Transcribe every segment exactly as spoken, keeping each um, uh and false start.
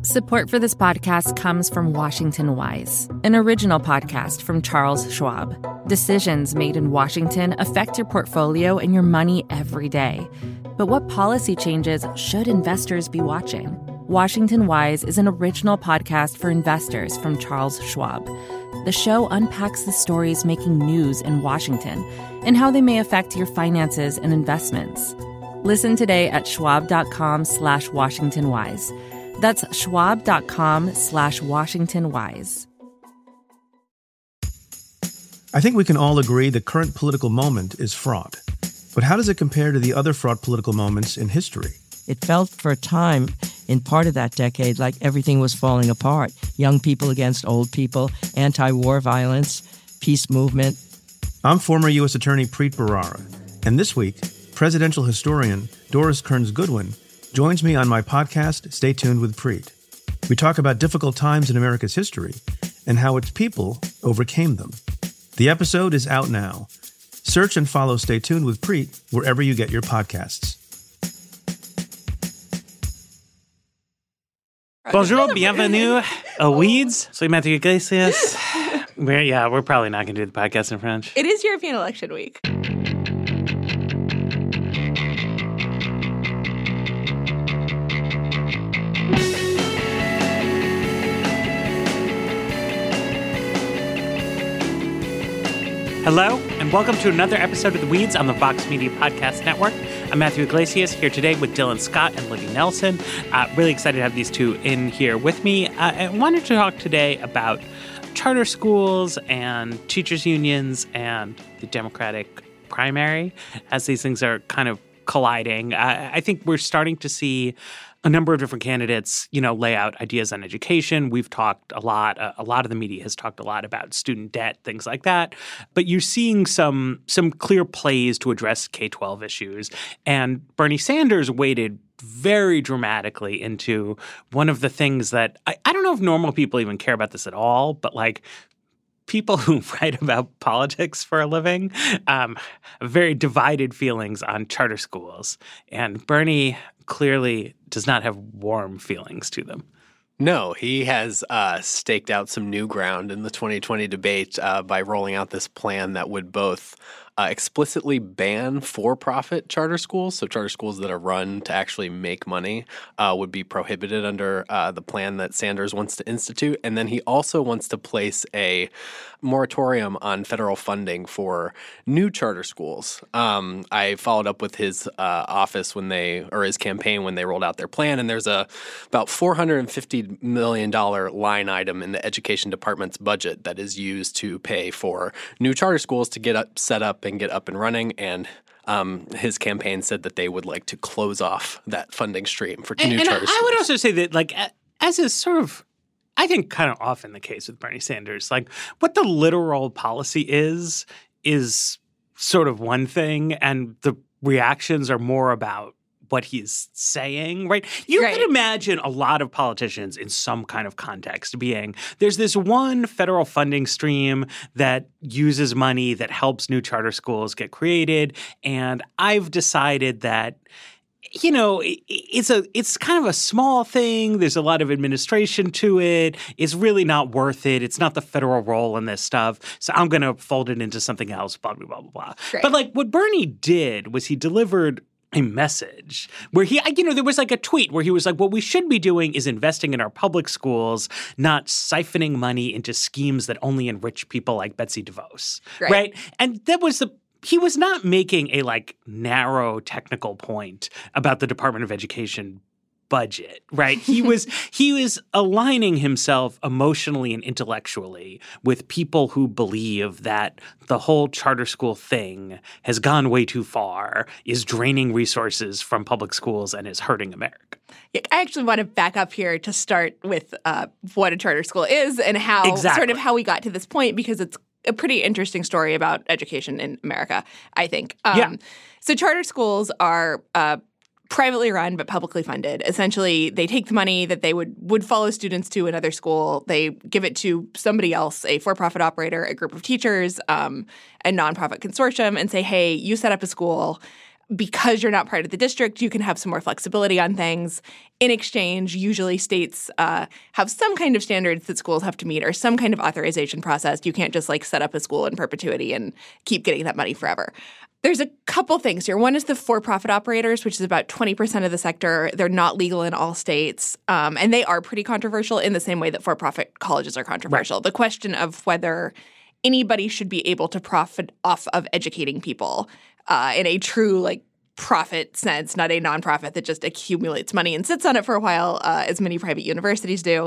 Support for this podcast comes from Washington Wise, an original podcast from Charles Schwab. Decisions made in Washington affect your portfolio and your money every day. But what policy changes should investors be watching? Washington Wise is an original podcast for investors from Charles Schwab. The show unpacks the stories making news in Washington and how they may affect your finances and investments. Listen today at schwab.com slash Washington Wise. That's schwab.com slash Washington Wise. I think we can all agree the current political moment is fraught. But how does it compare to the other fraught political moments in history? It felt for a time in part of that decade like everything was falling apart. Young people against old people, anti-war violence, peace movement. I'm former U S Attorney Preet Bharara, and this week, presidential historian Doris Kearns Goodwin joins me on my podcast, Stay Tuned with Preet. We talk about difficult times in America's history and how its people overcame them. The episode is out now. Search and follow Stay Tuned with Preet wherever you get your podcasts. Bonjour, bienvenue, uh, Weeds. Soy Matthew Iglesias. We're, yeah, we're probably not going to do the podcast in French. It is European election week. Hello, and welcome to another episode of The Weeds on the Vox Media Podcast Network. I'm Matthew Iglesias, here today with Dylan Scott and Libby Nelson. Uh, really excited to have these two in here with me. Uh, I wanted to talk today about charter schools and teachers' unions and the Democratic primary, as these things are kind of colliding. Uh, I think we're starting to see a number of different candidates, you know, lay out ideas on education. We've talked a lot. Uh, a lot of the media has talked a lot about student debt, things like that. But you're seeing some some clear plays to address K twelve issues. And Bernie Sanders waded very dramatically into one of the things that I, I don't know if normal people even care about this at all, but like people who write about politics for a living um, have very divided feelings on charter schools. And Bernie clearly does not have warm feelings to them. No, he has uh, staked out some new ground in the twenty twenty debate uh, by rolling out this plan that would both uh, explicitly ban for-profit charter schools, so charter schools that are run to actually make money uh, would be prohibited under uh, the plan that Sanders wants to institute. And then he also wants to place a moratorium on federal funding for new charter schools. Um, I followed up with his uh, office when they, or his campaign when they rolled out their plan, and there's a about four hundred fifty million dollars line item in the education department's budget that is used to pay for new charter schools to get up, set up and get up and running. And um, his campaign said that they would like to close off that funding stream for and, new and charter I, schools. I would also say that, like, as is sort of, I think, kind of often the case with Bernie Sanders, like, what the literal policy is, is sort of one thing, and the reactions are more about what he's saying, right? You right. can imagine a lot of politicians in some kind of context being, there's this one federal funding stream that uses money that helps new charter schools get created, and I've decided that, you know, it's a it's kind of a small thing. There's a lot of administration to it. It's really not worth it. It's not the federal role in this stuff. So I'm going to fold it into something else, blah, blah, blah, blah, blah. Right. But like what Bernie did was he delivered a message where he, you know, there was like a tweet where he was like, what we should be doing is investing in our public schools, not siphoning money into schemes that only enrich people like Betsy DeVos. Right. Right. And that was the, he was not making a like narrow technical point about the Department of Education budget, right? He was he was aligning himself emotionally and intellectually with people who believe that the whole charter school thing has gone way too far, is draining resources from public schools, and is hurting America. Yeah, I actually want to back up here to start with uh, what a charter school is and how Exactly. sort of how we got to this point, because it's a pretty interesting story about education in America, I think. Um, Yeah. So charter schools are uh, privately run but publicly funded. Essentially, they take the money that they would would follow students to another school. They give it to somebody else, a for-profit operator, a group of teachers, um, a nonprofit consortium, and say, hey, you set up a school. because you're not part of the district, you can have some more flexibility on things. In exchange, usually states uh, have some kind of standards that schools have to meet or some kind of authorization process. You can't just like set up a school in perpetuity and keep getting that money forever. There's a couple things here. One is the for-profit operators, which is about twenty percent of the sector. They're not legal in all states, um, and they are pretty controversial in the same way that for-profit colleges are controversial. Right. The question of whether anybody should be able to profit off of educating people uh, in a true, like, profit sense, not a nonprofit that just accumulates money and sits on it for a while, uh, as many private universities do,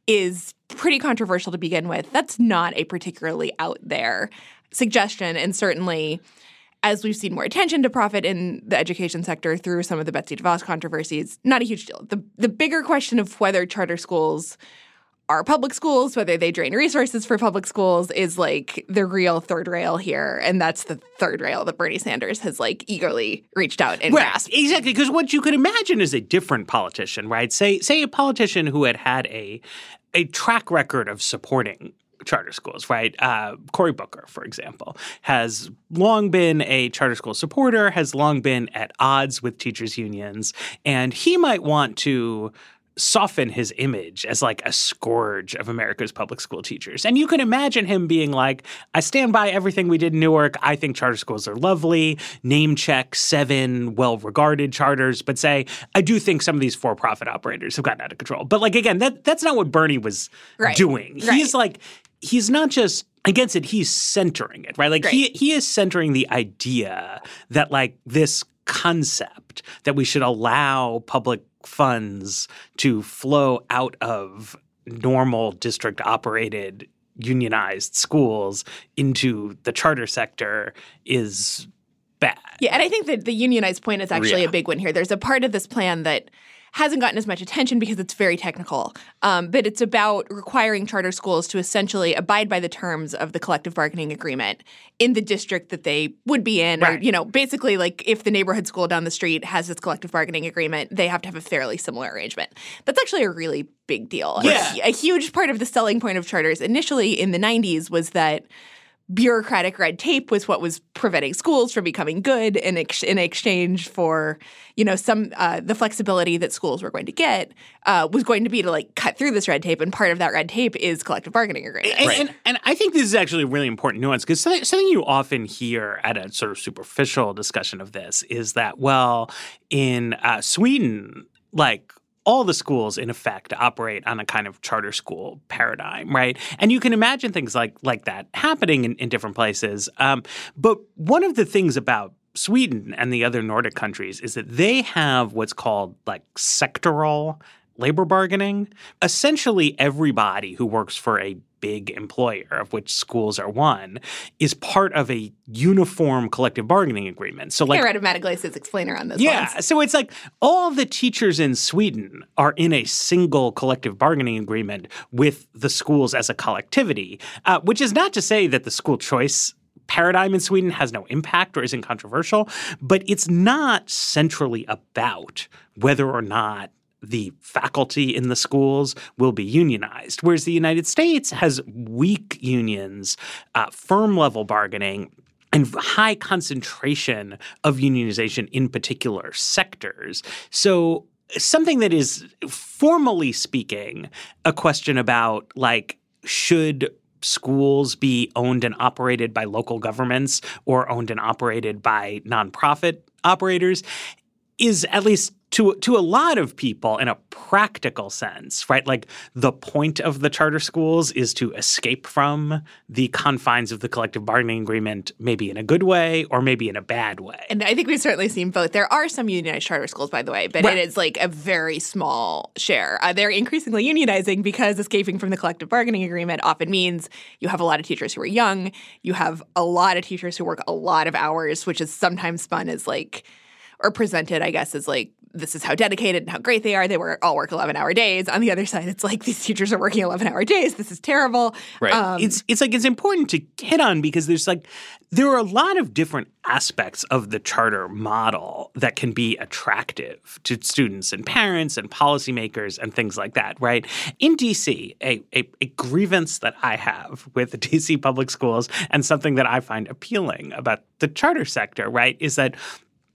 is pretty controversial to begin with. That's not a particularly out there suggestion, and certainly – as we've seen more attention to profit in the education sector through some of the Betsy DeVos controversies, not a huge deal. The the bigger question of whether charter schools are public schools, whether they drain resources for public schools, is like the real third rail here. And that's the third rail that Bernie Sanders has like eagerly reached out and right, grasped. Exactly, because what you could imagine is a different politician, right? Say say a politician who had had a a track record of supporting charter schools, right? Uh, Cory Booker, for example, has long been a charter school supporter, has long been at odds with teachers' unions, and he might want to soften his image as like a scourge of America's public school teachers. And you can imagine him being like, I stand by everything we did in Newark. I think charter schools are lovely. Name check seven well-regarded charters, but say, I do think some of these for-profit operators have gotten out of control. But like, again, that that's not what Bernie was right. doing. Right. He's like, he's not just against it, he's centering it, right? Like right. he he is centering the idea that like this concept that we should allow public funds to flow out of normal district-operated unionized schools into the charter sector is bad. Yeah, and I think that the unionized point is actually yeah. a big one here. There's a part of this plan that hasn't gotten as much attention because it's very technical, um, but it's about requiring charter schools to essentially abide by the terms of the collective bargaining agreement in the district that they would be in. Right. Or, you know, basically like if the neighborhood school down the street has this collective bargaining agreement, they have to have a fairly similar arrangement. That's actually a really big deal. Yeah. A, a huge part of the selling point of charters initially in the nineties was that bureaucratic red tape was what was preventing schools from becoming good in, ex- in exchange for, you know, some uh, the flexibility that schools were going to get uh, was going to be to like cut through this red tape, and part of that red tape is collective bargaining agreements. And, right. and, and I think this is actually a really important nuance because something, something you often hear at a sort of superficial discussion of this is that, well, in uh, Sweden, like all the schools, in effect, operate on a kind of charter school paradigm, right? And you can imagine things like like that happening in, in different places. Um, but one of the things about Sweden and the other Nordic countries is that they have what's called like sectoral labor bargaining. Essentially, everybody who works for a big employer, of which schools are one, is part of a uniform collective bargaining agreement. So, like, I read a Matt Iglesias explainer on this. Yeah, once. so it's like all the teachers in Sweden are in a single collective bargaining agreement with the schools as a collectivity, uh, which is not to say that the school choice paradigm in Sweden has no impact or isn't controversial, but it's not centrally about whether or not the faculty in the schools will be unionized, whereas the United States has weak unions, uh, firm-level bargaining, and high concentration of unionization in particular sectors. So something that is, formally speaking, a question about, like, should schools be owned and operated by local governments or owned and operated by nonprofit operators is, at least to to a lot of people in a practical sense, right? Like the point of the charter schools is to escape from the confines of the collective bargaining agreement, maybe in a good way or maybe in a bad way. And I think we've certainly seen both. There are some unionized charter schools, by the way, but right. it is like a very small share. Uh, they're increasingly unionizing because escaping from the collective bargaining agreement often means you have a lot of teachers who are young, you have a lot of teachers who work a lot of hours, which is sometimes spun as like, or presented, I guess, as like, this is how dedicated and how great they are. They work, all work eleven-hour days. On the other side, it's like these teachers are working eleven-hour days. This is terrible. Right. Um, it's it's like it's important to hit on because there's like there are a lot of different aspects of the charter model that can be attractive to students and parents and policymakers and things like that, right? In D C, a, a, a grievance that I have with the D C public schools and something that I find appealing about the charter sector, right, is that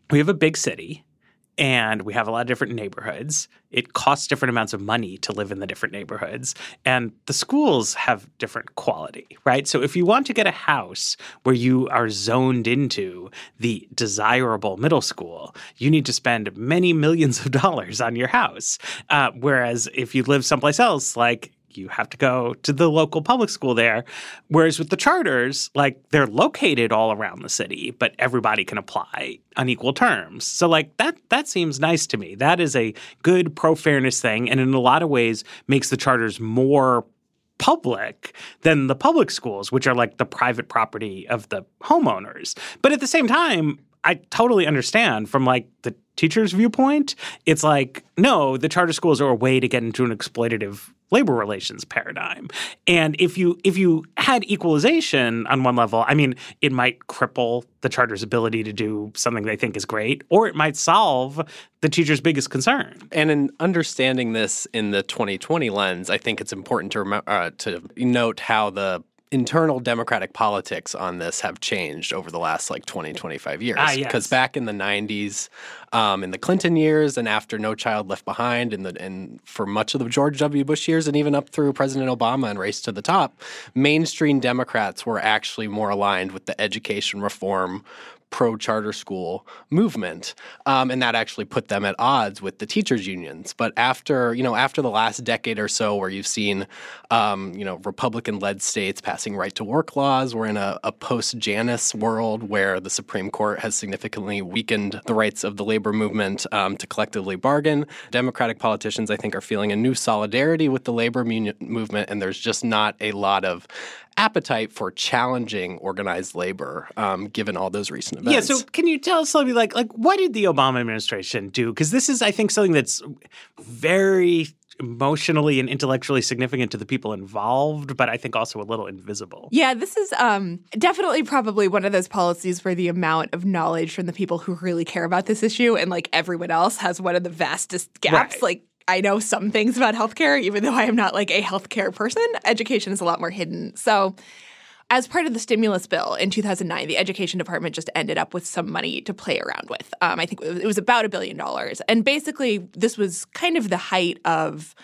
we have a big city and we have a lot of different neighborhoods. It costs different amounts of money to live in the different neighborhoods. And the schools have different quality, right? So if you want to get a house where you are zoned into the desirable middle school, you need to spend many millions of dollars on your house. Uh, whereas if you live someplace else, like you have to go to the local public school there. Whereas with the charters, like they're located all around the city, but everybody can apply on equal terms. So like that that seems nice to me. That is a good pro-fairness thing, and in a lot of ways makes the charters more public than the public schools, which are like the private property of the homeowners. But at the same time, I totally understand from like the teacher's viewpoint, it's like, no, the charter schools are a way to get into an exploitative labor relations paradigm. And if you if you had equalization on one level, I mean, it might cripple the charter's ability to do something they think is great, or it might solve the teacher's biggest concern. And in understanding this in the twenty twenty lens, I think it's important to remember uh, to note how the internal Democratic politics on this have changed over the last like twenty, twenty-five years. Ah, yes. Because back in the nineties, um, in the Clinton years, and after No Child Left Behind, and, the, and for much of the George W. Bush years, and even up through President Obama and Race to the Top, mainstream Democrats were actually more aligned with the education reform pro-charter school movement, um, and that actually put them at odds with the teachers' unions. But after, you know, after the last decade or so, where you've seen, um, you know, Republican-led states passing right-to-work laws, we're in a, a post-Janus world where the Supreme Court has significantly weakened the rights of the labor movement um, to collectively bargain. Democratic politicians, I think, are feeling a new solidarity with the labor mu- movement, and there's just not a lot of appetite for challenging organized labor, um, given all those recent events. Yeah, so can you tell us, like, like what did the Obama administration do? Because this is, I think, something that's very emotionally and intellectually significant to the people involved, but I think also a little invisible. Yeah, this is um, definitely probably one of those policies where the amount of knowledge from the people who really care about this issue and like everyone else has one of the vastest gaps. Right. Like, I know some things about healthcare, even though I am not like a healthcare person. Education is a lot more hidden. So as part of the stimulus bill in two thousand nine, the Education Department just ended up with some money to play around with. Um, I think it was about a billion dollars. And basically, this was kind of the height of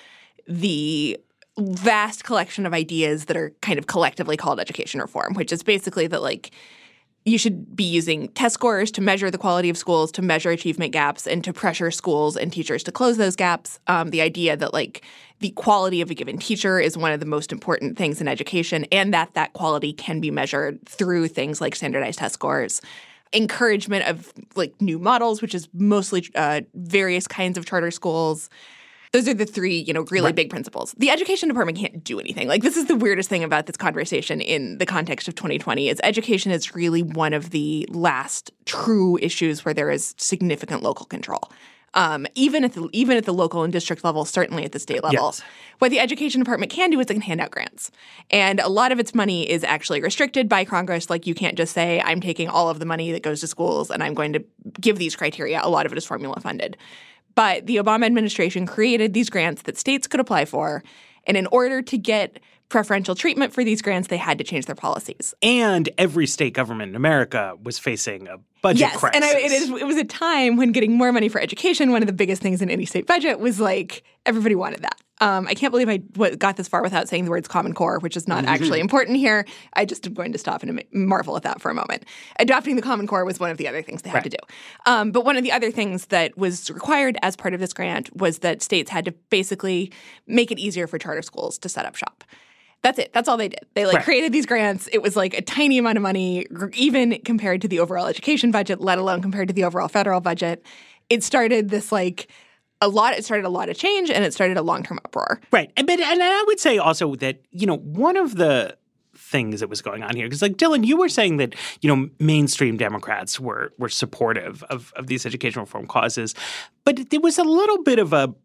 the vast collection of ideas that are kind of collectively called education reform, which is basically that like you should be using test scores to measure the quality of schools, to measure achievement gaps, and to pressure schools and teachers to close those gaps. Um, the idea that like the quality of a given teacher is one of the most important things in education, and that that quality can be measured through things like standardized test scores. Encouragement of like new models, which is mostly uh, various kinds of charter schools. Those are the three, you know, really right. big principles. The Education Department can't do anything. Like, this is the weirdest thing about this conversation in the context of twenty twenty is education is really one of the last true issues where there is significant local control. Um, even at the even at the local and district level, certainly at the state level. Yes. What the Education Department can do is it can hand out grants. And a lot of its money is actually restricted by Congress. Like, you can't just say, I'm taking all of the money that goes to schools and I'm going to give these criteria. A lot of it is formula funded. But the Obama administration created these grants that states could apply for. And in order to get preferential treatment for these grants, they had to change their policies. And every state government in America was facing a budget yes, crisis. and I, it, is, it was a time when getting more money for education, one of the biggest things in any state budget, was like everybody wanted that. Um, I can't believe I w- got this far without saying the words Common Core, which is not mm-hmm. actually important here. I just am going to stop and marvel at that for a moment. Adopting the Common Core was one of the other things they had right. to do. Um, but one of the other things that was required as part of this grant was that states had to basically make it easier for charter schools to set up shop. That's it. That's all they did. They like right. created these grants. It was like a tiny amount of money, even compared to the overall education budget, let alone compared to the overall federal budget. It started this like a lot. It started a lot of change, and it started a long-term uproar. Right. And, but, and I would say also that, you know, one of the things that was going on here, because like Dylan, you were saying that, you know, mainstream Democrats were were supportive of, of these education reform causes, but there was a little bit of a,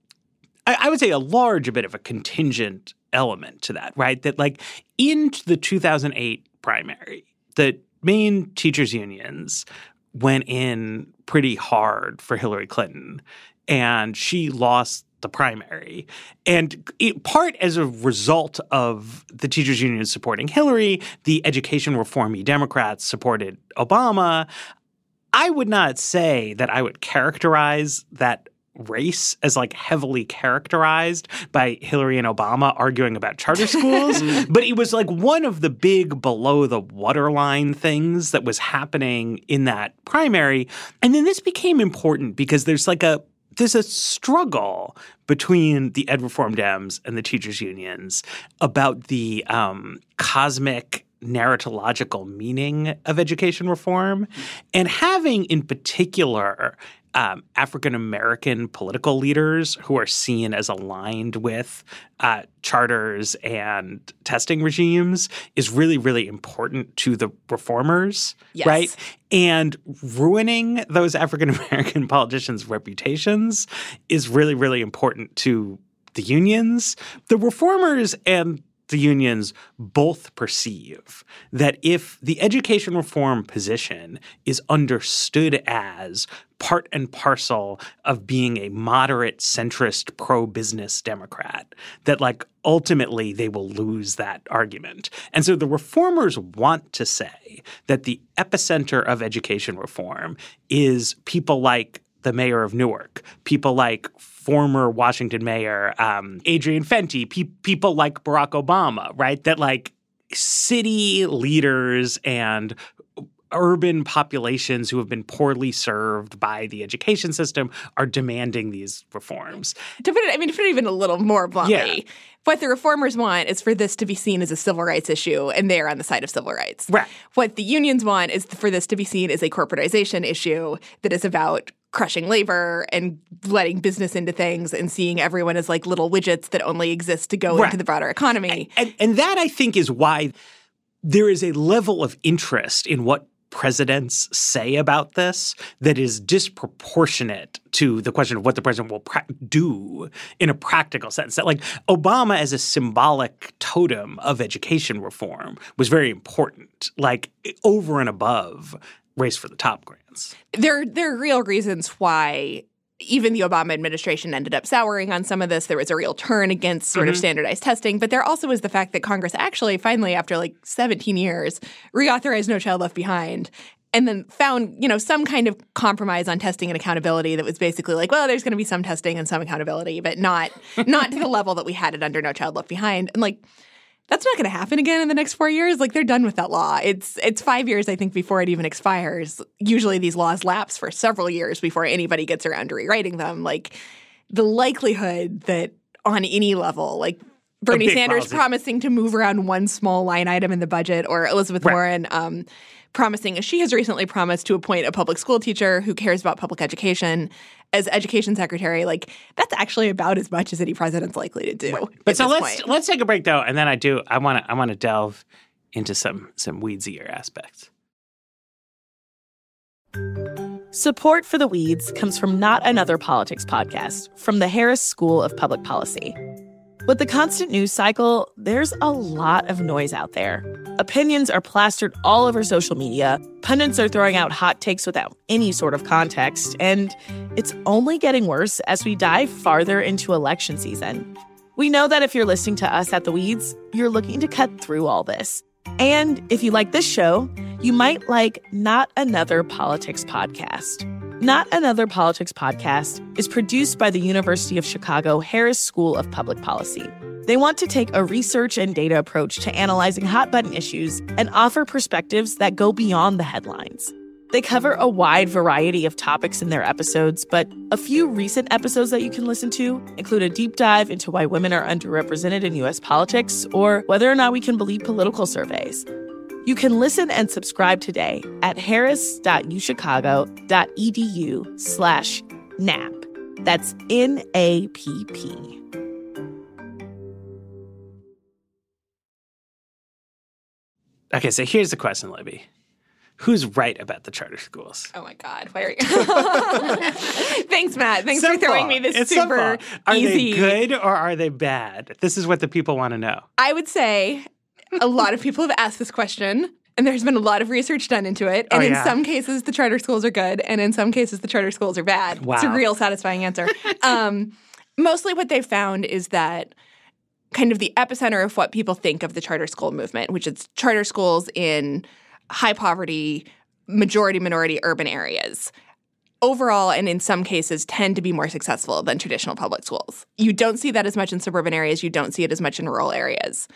I, I would say a large bit of a contingent element to that, right? That like in the two thousand eight primary, the main teachers unions went in pretty hard for Hillary Clinton, and she lost the primary. And it, part as a result of the teachers unions supporting Hillary, the education reformy Democrats supported Obama. I would not say that I would characterize that race as like heavily characterized by Hillary and Obama arguing about charter schools, but it was like one of the big below the waterline things that was happening in that primary. And then this became important because there's like a there's a struggle between the ed reform Dems and the teachers unions about the um, cosmic narratological meaning of education reform, and having in particular um, African-American political leaders who are seen as aligned with uh, charters and testing regimes is really, really important to the reformers, yes. right? And ruining those African-American politicians' reputations is really, really important to the unions. The reformers and the unions both perceive that if the education reform position is understood as part and parcel of being a moderate, centrist, pro-business Democrat, that like ultimately they will lose that argument. And so the reformers want to say that the epicenter of education reform is people like the mayor of Newark, people like former Washington mayor um, Adrian Fenty, pe- people like Barack Obama, right? That like city leaders and urban populations who have been poorly served by the education system are demanding these reforms. To put it, I mean, to put it even a little more bluntly, Yeah. what the reformers want is for this to be seen as a civil rights issue, and they're on the side of civil rights. Right. What the unions want is for this to be seen as a corporatization issue that is about crushing labor and letting business into things and seeing everyone as like little widgets that only exist to go Right. into the broader economy. And, and that, I think, is why there is a level of interest in what presidents say about this that is disproportionate to the question of what the president will pra- do in a practical sense. That like Obama as a symbolic totem of education reform was very important, like over and above race for the top grants. There, there are real reasons why even the Obama administration ended up souring on some of this. There was a real turn against sort Mm-hmm. of standardized testing. But there also is the fact that Congress actually finally, after like seventeen years, reauthorized No Child Left Behind and then found, you know, some kind of compromise on testing and accountability that was basically like, well, there's going to be some testing and some accountability, but not not to the level that we had it under No Child Left Behind. And like, that's not going to happen again in the next four years. Like, they're done with that law. It's it's five years, I think, before it even expires. Usually these laws lapse for several years before anybody gets around to rewriting them. Like, the likelihood that on any level, like Bernie Sanders policy. promising to move around one small line item in the budget, or Elizabeth Right. Warren um, promising, as she has recently promised, to appoint a public school teacher who cares about public education as education secretary, like that's actually about as much as any president's likely to do. But at so this let's point. let's take a break though, and then I do I want to I want to delve into some some weedsier aspects. Support for The Weeds comes from Not Another Politics podcast from the Harris School of Public Policy. With the constant news cycle, there's a lot of noise out there. Opinions are plastered all over social media, pundits are throwing out hot takes without any sort of context, and it's only getting worse as we dive farther into election season. We know that if you're listening to us at The Weeds, you're looking to cut through all this. And if you like this show, you might like Not Another Politics podcast. Not Another Politics podcast is produced by the University of Chicago Harris School of Public Policy. They want to take a research and data approach to analyzing hot-button issues and offer perspectives that go beyond the headlines. They cover a wide variety of topics in their episodes, but a few recent episodes that you can listen to include a deep dive into why women are underrepresented in U S politics or whether or not we can believe political surveys. You can listen and subscribe today at harris.uchicago.edu slash NAP. That's N A P P. Okay, so here's the question, Libby. Who's right about the charter schools? Oh my God! Why are you? Thanks, Matt. Thanks Simple. for throwing me this it's super simple. Are easy. they good or are they bad? This is what the people want to know. I would say a lot of people have asked this question, and there's been a lot of research done into it. And Oh, in yeah? some cases, the charter schools are good, and in some cases, the charter schools are bad. It's a Wow. real satisfying answer. um, mostly, what they've found is that kind of the epicenter of what people think of the charter school movement, which is charter schools in high poverty, majority-minority urban areas overall, and in some cases, tend to be more successful than traditional public schools. You don't see that as much in suburban areas. You don't see it as much in rural areas.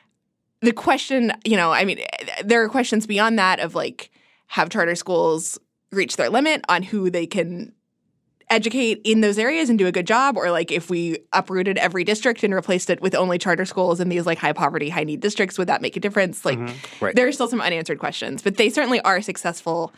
The question, you know, I mean, there are questions beyond that of, like, have charter schools reached their limit on who they can educate in those areas and do a good job? Or, like, if we uprooted every district and replaced it with only charter schools in these, like, high-poverty, high-need districts, would that make a difference? Like, mm-hmm. right. there are still some unanswered questions. But they certainly are successful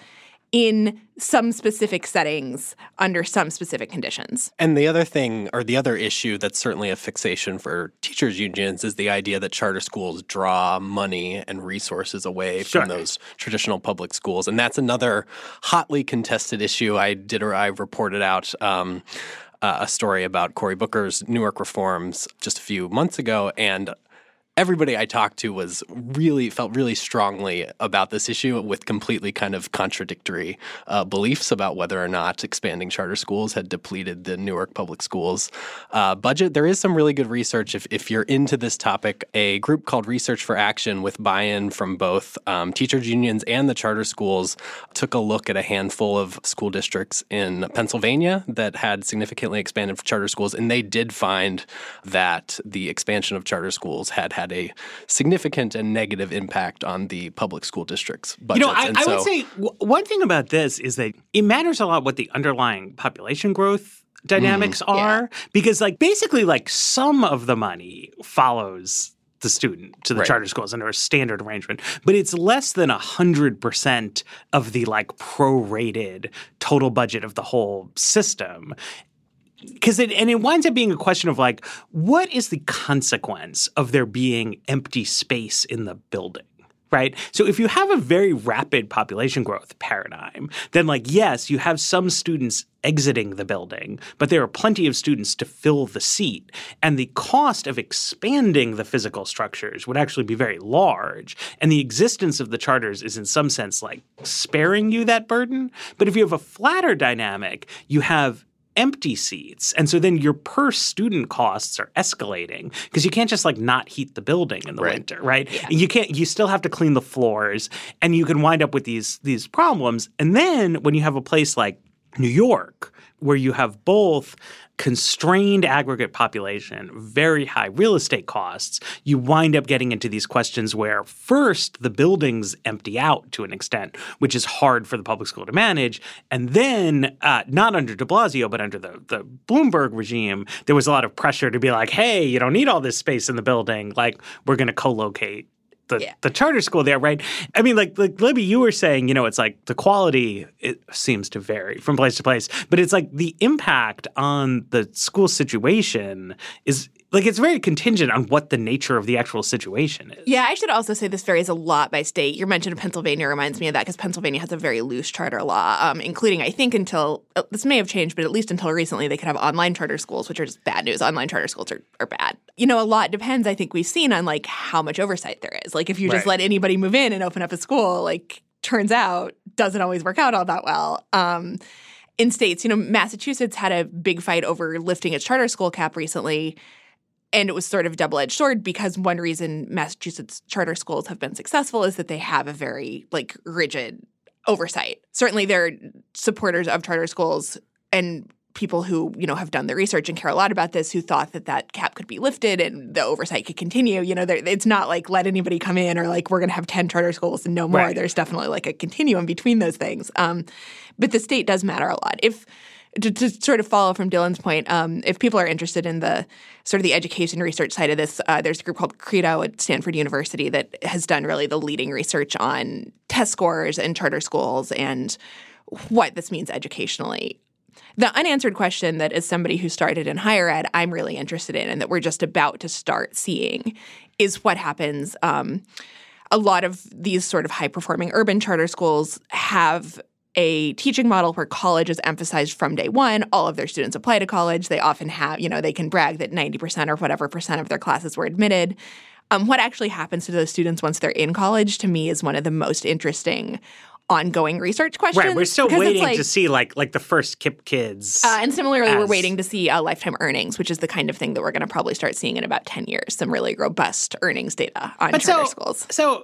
in some specific settings under some specific conditions. And the other thing, or the other issue that's certainly a fixation for teachers' unions, is the idea that charter schools draw money and resources away sure. from those traditional public schools. And that's another hotly contested issue. I did, or I reported out um, uh, a story about Cory Booker's Newark reforms just a few months ago, and everybody I talked to was really felt really strongly about this issue with completely kind of contradictory uh, beliefs about whether or not expanding charter schools had depleted the Newark public schools uh, budget. There is some really good research. If, if you're into this topic, a group called Research for Action with buy-in from both um, teachers unions and the charter schools took a look at a handful of school districts in Pennsylvania that had significantly expanded charter schools, and they did find that the expansion of charter schools had had had a significant and negative impact on the public school districts' budgets. You know, I, and I so, would say w- one thing about this is that it matters a lot what the underlying population growth dynamics mm, are, yeah. because, like, basically, like, some of the money follows the student to the right. charter schools under a standard arrangement, but it's less than one hundred percent of the, like, prorated total budget of the whole system. Because it and it winds up being a question of, like, what is the consequence of there being empty space in the building, right? So if you have a very rapid population growth paradigm, then, like, yes, you have some students exiting the building, but there are plenty of students to fill the seat. And the cost of expanding the physical structures would actually be very large. And the existence of the charters is in some sense, like, sparing you that burden. But if you have a flatter dynamic, you have empty seats. And so then your per student costs are escalating because you can't just, like, not heat the building in the right. winter, right? Yeah. You can't, you still have to clean the floors, and you can wind up with these, these problems. And then when you have a place like New York, where you have both constrained aggregate population, very high real estate costs, you wind up getting into these questions where first the buildings empty out to an extent, which is hard for the public school to manage. And then uh, not under de Blasio, but under the, the Bloomberg regime, there was a lot of pressure to be like, hey, you don't need all this space in the building. Like, we're going to co-locate The, yeah. the charter school there, right? I mean, like, like Libby, you were saying, you know, it's like the quality, it seems to vary from place to place, but it's like the impact on the school situation is like it's very contingent on what the nature of the actual situation is. Yeah, I should also say this varies a lot by state. Your mention of Pennsylvania reminds me of that because Pennsylvania has a very loose charter law, um, including, I think, until – this may have changed, but at least until recently, they could have online charter schools, which are just bad news. Online charter schools are, are bad. You know, a lot depends, I think we've seen, on, like, how much oversight there is. Like, if you just Right. let anybody move in and open up a school, like, turns out doesn't always work out all that well. Um, in states, you know, Massachusetts had a big fight over lifting its charter school cap recently. And it was sort of a double-edged sword because one reason Massachusetts charter schools have been successful is that they have a very, like, rigid oversight. Certainly there are supporters of charter schools and people who, you know, have done the research and care a lot about this who thought that that cap could be lifted and the oversight could continue. You know, it's not like let anybody come in or like we're going to have ten charter schools and no more. Right. There's definitely like a continuum between those things. Um, but the state does matter a lot. If To, to sort of follow from Dylan's point, um, if people are interested in the sort of the education research side of this, uh, there's a group called Credo at Stanford University that has done really the leading research on test scores and charter schools and what this means educationally. The unanswered question that as somebody who started in higher ed, I'm really interested in and that we're just about to start seeing is what happens. Um, a lot of these sort of high-performing urban charter schools have a teaching model where college is emphasized from day one. All of their students apply to college. They often have, you know, they can brag that ninety percent or whatever percent of their classes were admitted. Um, what actually happens to those students once they're in college, to me, is one of the most interesting ongoing research questions. Right, we're still because it's waiting like, to see like like the first K I P kids. Uh, and similarly, as... we're waiting to see uh, lifetime earnings, which is the kind of thing that we're going to probably start seeing in about ten years. Some really robust earnings data on but charter so, schools. So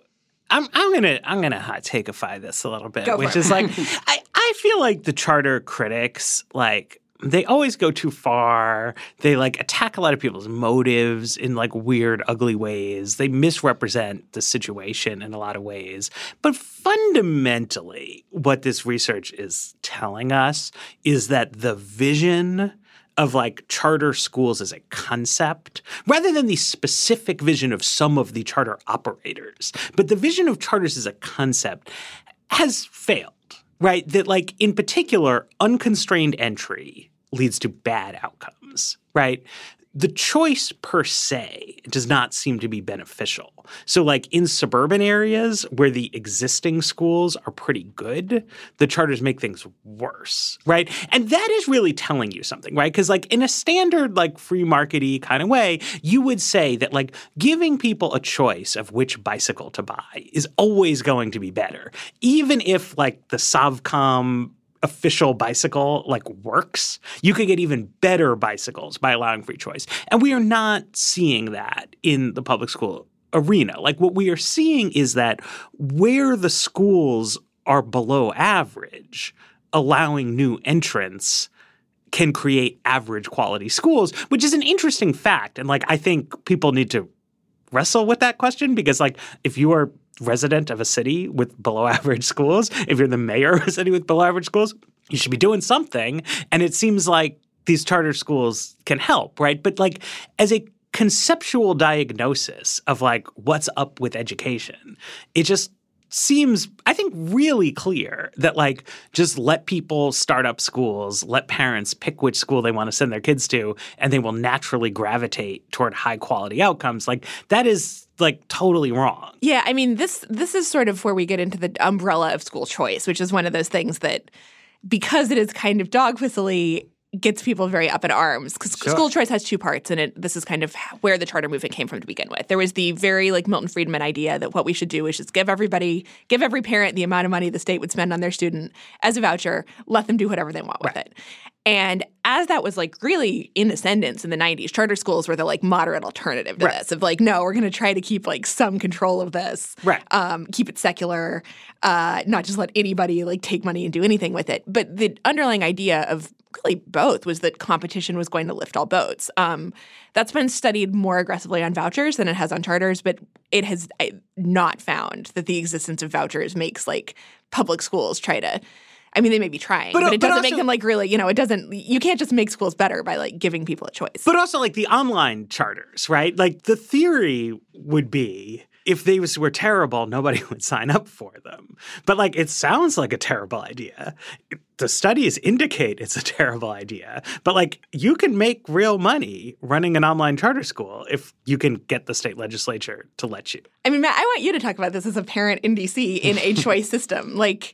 I'm I'm gonna I'm gonna hot takeify this a little bit, Go for which it. is like I, I feel like the charter critics like they always go too far. They like attack a lot of people's motives in like weird, ugly ways. They misrepresent the situation in a lot of ways. But fundamentally, what this research is telling us is that the vision of like charter schools as a concept, rather than the specific vision of some of the charter operators, but the vision of charters as a concept has failed, right? That like in particular, unconstrained entry leads to bad outcomes, right? The choice per se does not seem to be beneficial. So like in suburban areas where the existing schools are pretty good, the charters make things worse, right? And that is really telling you something, right? Because like in a standard like free market-y kind of way, you would say that like giving people a choice of which bicycle to buy is always going to be better. Even if like the Savcom official bicycle like works, you could get even better bicycles by allowing free choice. And we are not seeing that in the public school arena. Like what we are seeing is that where the schools are below average, allowing new entrants can create average quality schools, which is an interesting fact. And like I think people need to wrestle with that question because like if you are resident of a city with below average schools, if you're the mayor of a city with below average schools, you should be doing something. And it seems like these charter schools can help, right? But like as a conceptual diagnosis of like what's up with education, it just seems, I think, really clear that like just let people start up schools, let parents pick which school they want to send their kids to, and they will naturally gravitate toward high quality outcomes. Like that is like totally wrong. Yeah, I mean, this this is sort of where we get into the umbrella of school choice, which is one of those things that because it is kind of dog whistly, gets people very up in arms because Sure. school choice has two parts, and it, this is kind of where the charter movement came from to begin with. There was the very like Milton Friedman idea that what we should do is just give everybody, give every parent the amount of money the state would spend on their student as a voucher, let them do whatever they want with Right. it. And as that was like really in ascendance in the nineties, charter schools were the like moderate alternative to Right. this of like, no, we're going to try to keep like some control of this, Right. um, keep it secular, uh, not just let anybody like take money and do anything with it. But the underlying idea of really both was that competition was going to lift all boats. Um, that's been studied more aggressively on vouchers than it has on charters, but it has not found that the existence of vouchers makes like public schools try to I mean, they may be trying, But, but, uh, it but doesn't also- make them like really, you know, it doesn't, you can't just make schools better by like giving people a choice. But also like the online charters, right? Like the theory would be if they was, were terrible, nobody would sign up for them. But like it sounds like a terrible idea. The studies indicate it's a terrible idea. But like you can make real money running an online charter school if you can get the state legislature to let you. I mean, Matt, I want you to talk about this as a parent in D C in a choice system. Like,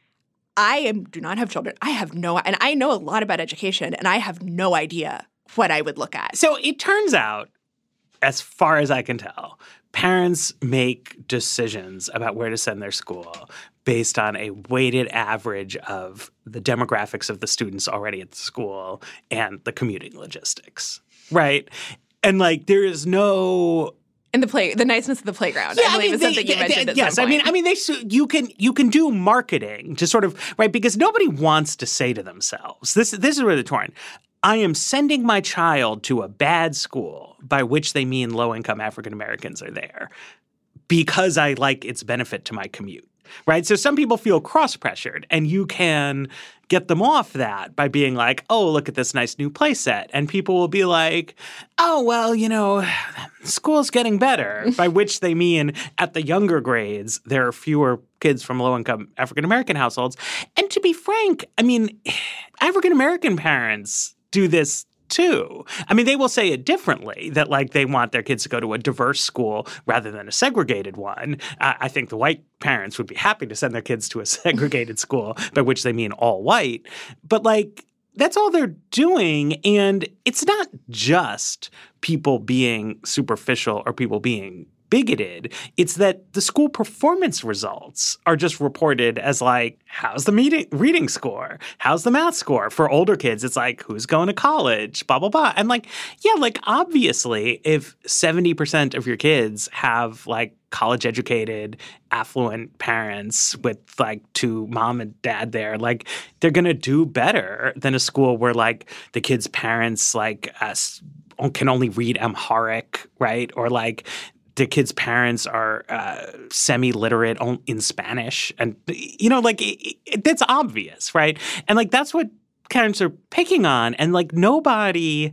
I am do not have children. I have no, and I know a lot about education, and I have no idea what I would look at. So it turns out, as far as I can tell, parents make decisions about where to send their school based on a weighted average of the demographics of the students already at the school and the commuting logistics, right? And like there is no And the play, the niceness of the playground. I believe is they- something you they- mentioned. they- at yes, some I mean, point. I mean, they su- you can you can do marketing to sort of right because nobody wants to say to themselves, this this is where they're torn. I am sending my child to a bad school, by which they mean low income African Americans are there, because I like its benefit to my commute. Right. So some people feel cross pressured, and you can get them off that by being like, oh, look at this nice new play set. And people will be like, oh, well, you know, school's getting better, by which they mean at the younger grades, there are fewer kids from low income African American households. And to be frank, I mean, African American parents do this too. I mean, they will say it differently, that like they want their kids to go to a diverse school rather than a segregated one. Uh, I think the white parents would be happy to send their kids to a segregated school, by which they mean all white. But like, that's all they're doing. And it's not just people being superficial or people being bigoted. It's that the school performance results are just reported as like, how's the meeting, reading score? How's the math score? For older kids, it's like, who's going to college? Blah, blah, blah. And like, yeah, like obviously if seventy percent of your kids have like college-educated, affluent parents with like two mom and dad there, like they're going to do better than a school where like the kids' parents like uh, can only read Amharic, right? Or like the kids' parents are uh, semi-literate in Spanish. And, you know, like it, it, that's obvious, right? And like that's what parents are picking on. And like nobody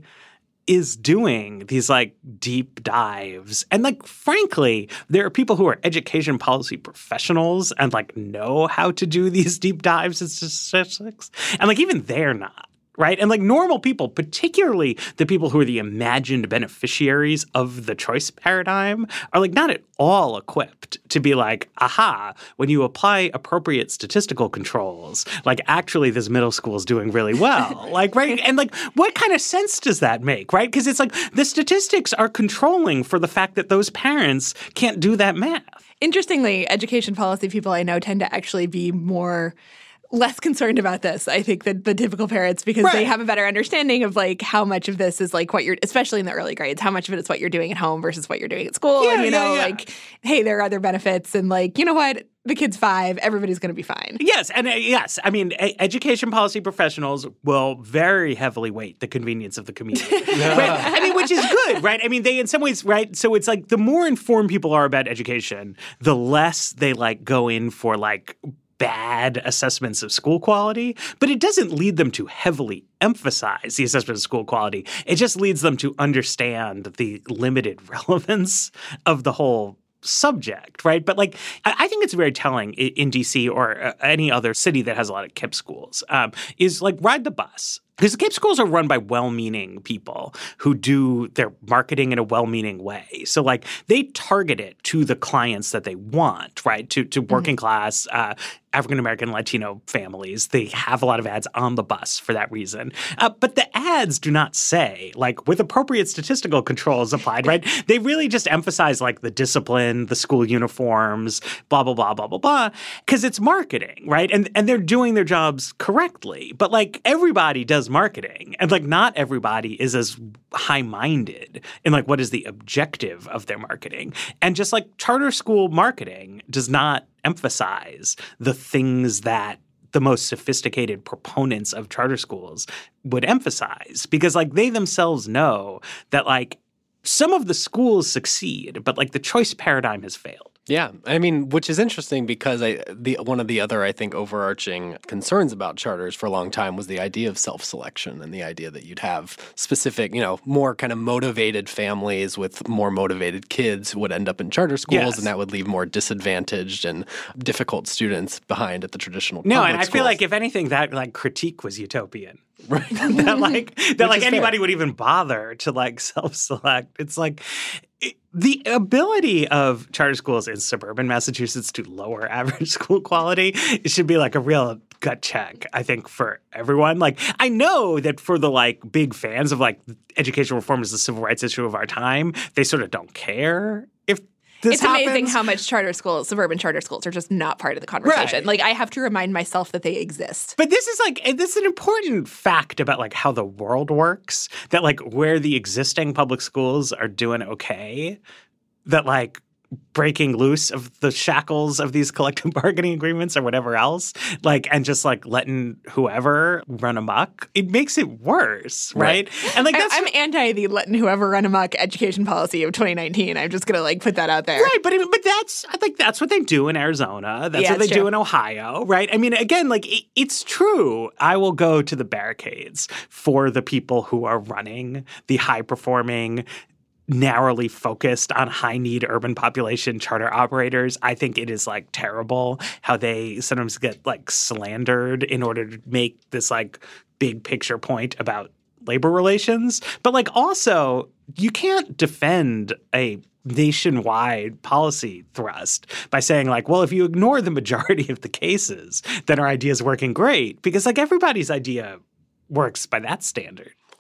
is doing these like deep dives. And like, frankly, there are people who are education policy professionals and like know how to do these deep dives in statistics. And like, even they're not. Right. And like normal people, particularly the people who are the imagined beneficiaries of the choice paradigm, are like not at all equipped to be like, aha, when you apply appropriate statistical controls, like actually this middle school is doing really well. Like, right. And like, what kind of sense does that make? Right. Because it's like the statistics are controlling for the fact that those parents can't do that math. Interestingly, education policy people I know tend to actually be more less concerned about this, I think, than the typical parents because right. they have a better understanding of like how much of this is like what you're, especially in the early grades, how much of it is what you're doing at home versus what you're doing at school. Yeah, and, you know, yeah, yeah. like, hey, there are other benefits. And like, you know what? The kid's five. Everybody's going to be fine. Yes. And uh, yes, I mean, a- education policy professionals will very heavily weight the convenience of the community. Right? I mean, which is good, right? I mean, they in some ways, right? So it's like the more informed people are about education, the less they like go in for like bad assessments of school quality, but it doesn't lead them to heavily emphasize the assessment of school quality. It just leads them to understand the limited relevance of the whole subject, right? But like, I think it's very telling in D C or any other city that has a lot of K I P schools um, is like ride the bus. Because the K I P schools are run by well-meaning people who do their marketing in a well-meaning way. So, like, they target it to the clients that they want, right? To to working mm-hmm. class, uh, African-American, Latino families. They have a lot of ads on the bus for that reason. Uh, but the ads do not say, like, with appropriate statistical controls applied, right? They really just emphasize, like, the discipline, the school uniforms, blah, blah, blah, blah, blah, blah. Because it's marketing, right? And, and they're doing their jobs correctly. But, like, everybody does marketing. And like not everybody is as high-minded in like what is the objective of their marketing. And just like charter school marketing does not emphasize the things that the most sophisticated proponents of charter schools would emphasize because like they themselves know that like some of the schools succeed, but like the choice paradigm has failed. Yeah, I mean, which is interesting because I the one of the other, I think, overarching concerns about charters for a long time was the idea of self-selection and the idea that you'd have specific, you know, more kind of motivated families with more motivated kids who would end up in charter schools, yes. and that would leave more disadvantaged and difficult students behind at the traditional No, public and I schools. feel like, if anything, that like critique was utopian. Right. that like that like anybody fair. would even bother to like self-select. It's like it, the ability of charter schools in suburban Massachusetts to lower average school quality, it should be like a real gut check, I think, for everyone. Like, I know that for the like big fans of like education reform is the civil rights issue of our time, they sort of don't care if This it's amazing happens. how much charter schools, suburban charter schools, are just not part of the conversation. Right. Like, I have to remind myself that they exist. But this is like, this is an important fact about like how the world works, that like where the existing public schools are doing okay, that like breaking loose of the shackles of these collective bargaining agreements or whatever else, like, and just like letting whoever run amok, it makes it worse, right? right. And like that's I, I'm anti the letting whoever run amok education policy of twenty nineteen. I'm just gonna like put that out there, right? But but that's I think that's what they do in Arizona. That's yeah, what they true. do in Ohio, right? I mean, again, like it, it's true. I will go to the barricades for the people who are running the high performing, narrowly focused on high-need urban population charter operators. I think it is, like, terrible how they sometimes get, like, slandered in order to make this, like, big picture point about labor relations. But, like, also, you can't defend a nationwide policy thrust by saying, like, well, if you ignore the majority of the cases, then our idea is working great. Because, like, everybody's idea works by that standard.